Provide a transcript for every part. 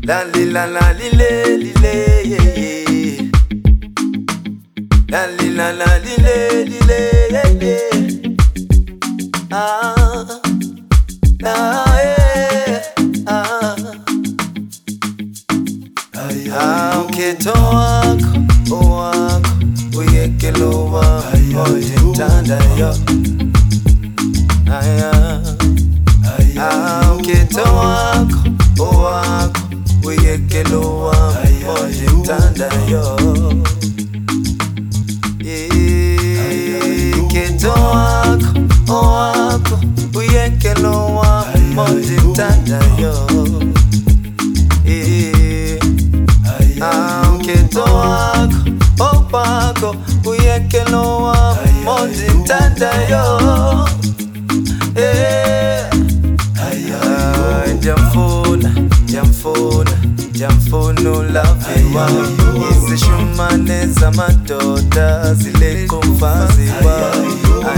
La li la la li le yeah, yeah. La li la la li le yeah, yeah. Ah, yeah. Ukhetho wakho uyekelo wakho ondithandayo. Ukhetho wakho uyekelo wakho ondithandayo. Ukhetho wakho uyekelo wakho ondithandayo. Ukhetho wakho uyekelo wakho ondithandayo. Ndiyamfuna ulaviwa izishumane zamadoda zileqa umfazi wayo.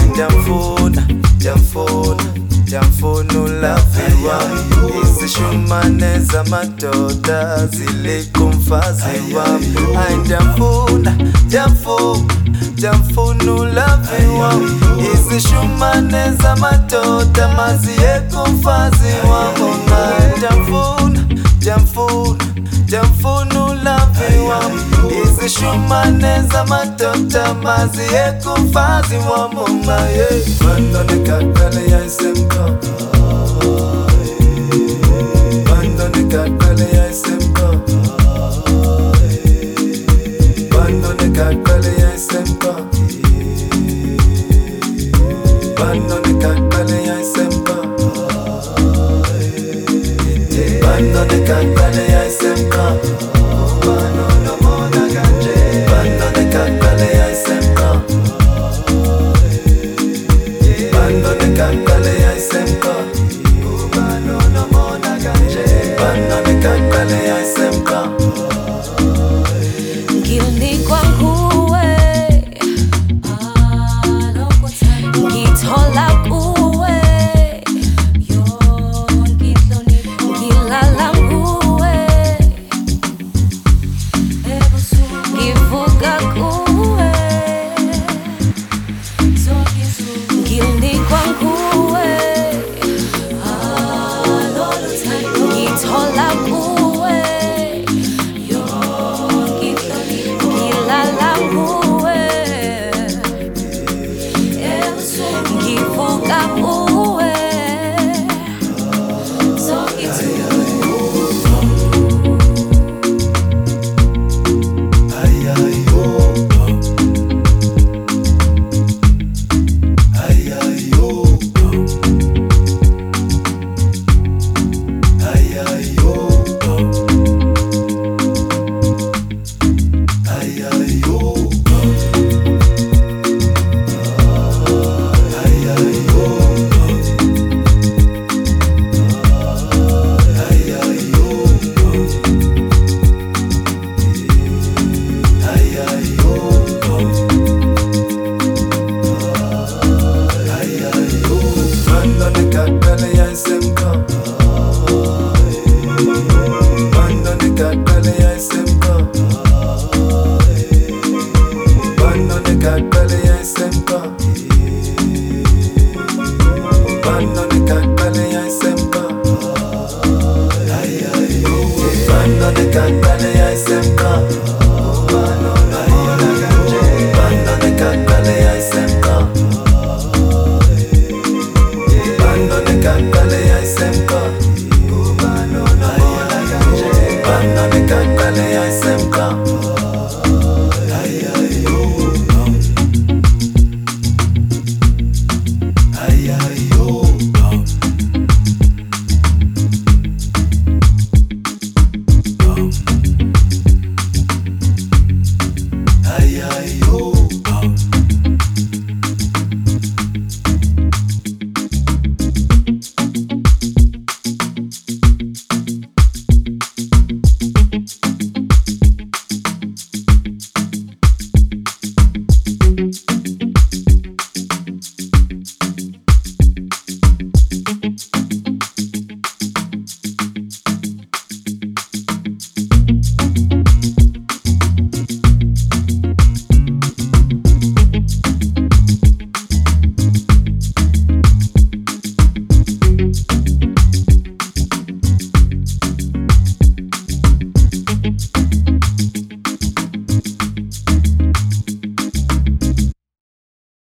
Ndiyamfuna ulaviwa izishumane zamadoda zileqa umfazi wami. Ndiyamfuna ulaviwa izishumane zamadoda maziyeka umfazi wami. Ndiyamfuna ulaviwa izishumane zamadoda maziyeka umfazi wami. Bandone kakale yayisemka, bandone kakale yayisemka, bandone kakale yayisemka, bandone kakale yayisemka, bandone kakale yayisemka, bandone mona kanje, bandone kakale yayisemka, bandone kakale yayisemka, bandone mona kanje, bandone kakale yayisemka. Nginikwa nguwe, ngithola kuwe, ngilala kuwe, ngivuka kuwe, nginikwa nguwe, ngithola kuwe.